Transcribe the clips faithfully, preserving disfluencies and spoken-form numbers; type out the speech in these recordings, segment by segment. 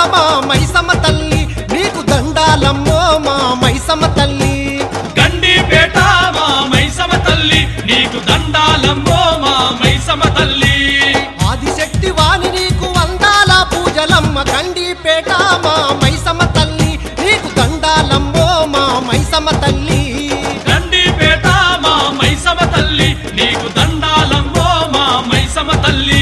మా మైసమ్మ తల్లి నీకు దండాలమ్మో మా మైసమ్మ తల్లి గండిపేట మా మైసమ్మ తల్లి నీకు దండాలమ్మో మా మైసమ్మ తల్లి ఆదిశక్తి వాణి నీకు వందాల పూజలమ్మ గండిపేట మా మైసమ్మ తల్లి నీకు దండాలమ్మో మా మైసమ్మ తల్లి గండిపేట మా మైసమ్మ తల్లి నీకు దండాలమ్మో మా మైసమ్మ తల్లి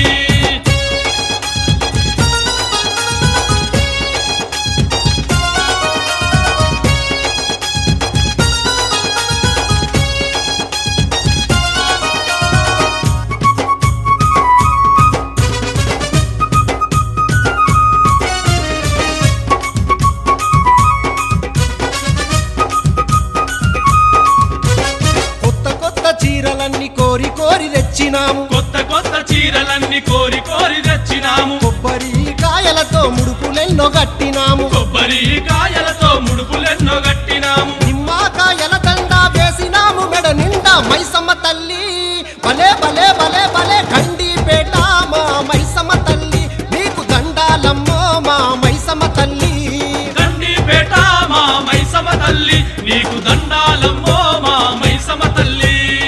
చీరలన్నీ కోరి కోరి తెచ్చినాము కొత్త కొత్త చీరలన్నీ కోరి కోరి తెచ్చినాము కొబ్బరి కాయలతో ముడుపులెన్నో గట్టినాము కొబ్బరి కాయలతో ముడుపులెన్నో గట్టినాము నిమ్మకాయల దండ వేసినాము మెడ నిండా మైసమ్మ తల్లి భలే భలే భలే భలే గండిపేట మా మైసమ్మ తల్లి నీకు దండాలమ్మో మా మైసమ్మ తల్లి గండిపేట మా మైసమ్మ తల్లి నీకు దండాలమ్మో మా మైసమ్మ తల్లి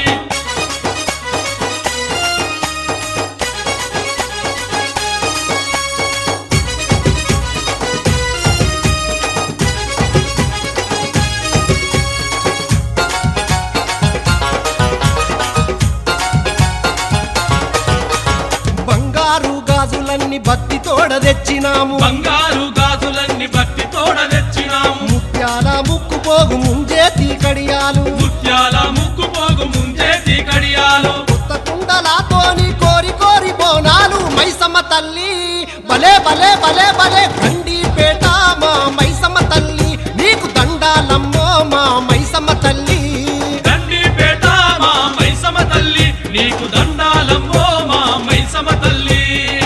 బంగారు గాజులన్నీ భక్తి తోడ తెచ్చినాము బంగారు గాజులన్నీ భక్తి తోడ తెచ్చినాము ముత్యాల ముక్కు పోగు ముంజేతి కడియాలు ముత్యాల ముక్కు పోగు ముంజేతి కడియాలు కొత్త కుండలాతోని కోరి కోరి బోనాలు మైసమ్మ తల్లి భలే భలే భలే భలే గండిపేట మా మైసమ్మ తల్లి నీకు దండాలమ్మో మా మైసమ్మ తల్లి గండిపేట మా మైసమ్మ తల్లి నీకు దండాలమ్మో మా మైసమ్మ తల్లి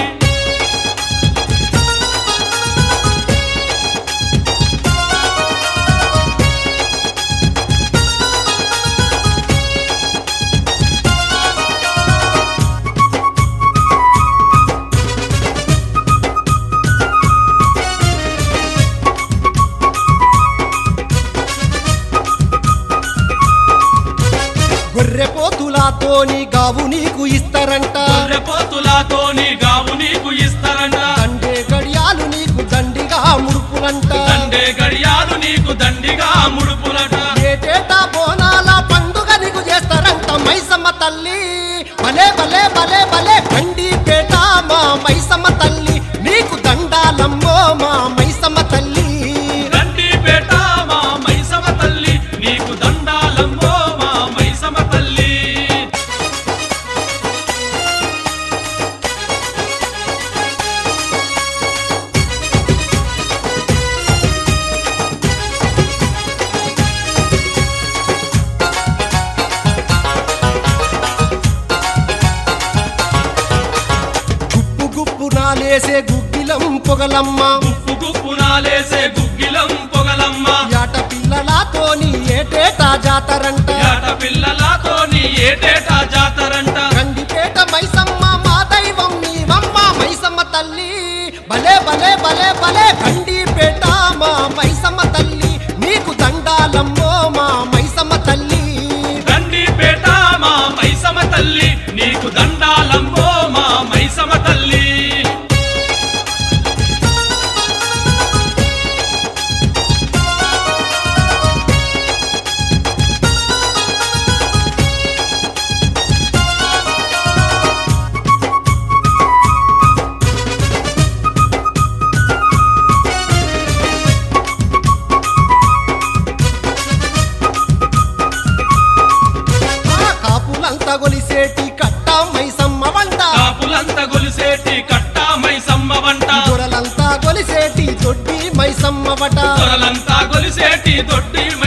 గొర్రెపోతులాతోని గావు నీకు ఇస్తారంట గొర్రెపోతులతోని గావు నీకు ఇస్తారంట దండే గడియాలు నీకు దండిగా ముడుపులంట దండే గడియాలు నీకు దండిగా ముడుపులట ఏటేటా బోనాల పండుగ నీకు చేస్తారంట మైసమ్మ తల్లి భలే భలే భలే భలే గండిపేట మా మైసమ్మ తల్లి నీకు దండాలమ్మో మా మైసమ్మ తల్లి గండిపేట మా మైసమ్మ తల్లి నీకు దండాలమ్మో మా మైసమ్మ తల్లి గుప్పు గుప్పు నాలేసే గుగ్గిలం పొగలమ్మ గుప్పు గుప్పు నాలేసే గుగ్గిలం పొగలమ్మ యాట పిల్లలతోని ఏటేటా జాతరంట ఏట పిల్లలతోని ఏటేటా జాతరంట గండిపేట మైసమ్మ మా దైవం నీవమ్మ మైసమ్మ తల్లి భలే భలే భలే భలే గండిపేట మా మైసమ్మ తల్లి నీకు దండాలమ్మో మా మైసమ్మ తల్లి గండిపేట మా మైసమ్మ తల్లి నీకు దండాలమ్మో మా మైసమ్మ తల్లి ఆ కాపులంతా గొలిసేటి కట్ట మైసమ్మ వంట కాపులంతా గొలిసేటి కట్ట మైసమ్మ వంట దొరలంతా గొలిసేటి దొడ్డి మైసమ్మ వట దొరలంతా గొలిసేటి దొడ్డి